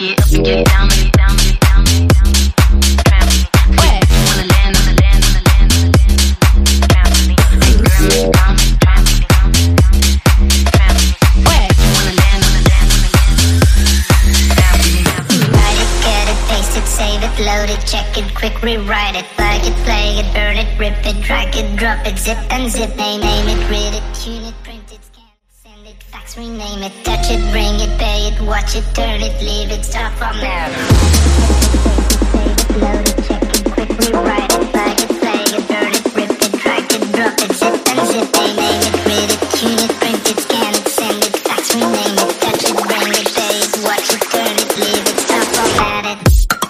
Get up and get down, get down, get down, get down. Trap me. Wet. Wanna land on the land, on the land, on the land. Trap me. Hey girl, come, trap me, come, trap me. Wet. Wanna land on the land, on the land. Trap me. Write it, get it, paste it, save it, load it, check it, quick rewrite it, plug it, play it, burn it, rip it, drag it, drop it, zip and zip, name it, read it, tune it, print it, scan it, send it, fax, rename it, touch it, bring it, pay it, watch it, turn it, leave it, start from there. Save it, load it, check it, quick rewrite it, plug it, play it, burn it, rip it, drag it, drop it, zip and zip, name it, read it, tune it, print it, scan it, send it, fax, rename it, touch it, bring it, pay it, watch it, turn it, leave it, start from there.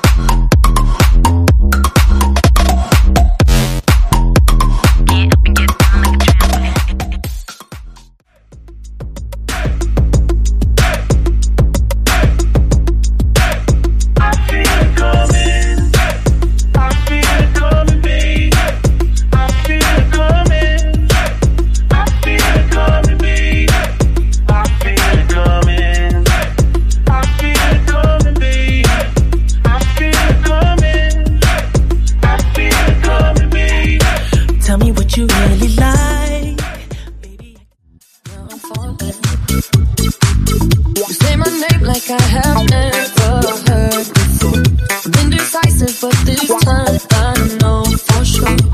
Tell me what you really like, baby. You say my name like I have never heard before. I'm indecisive, but this time I know for sure.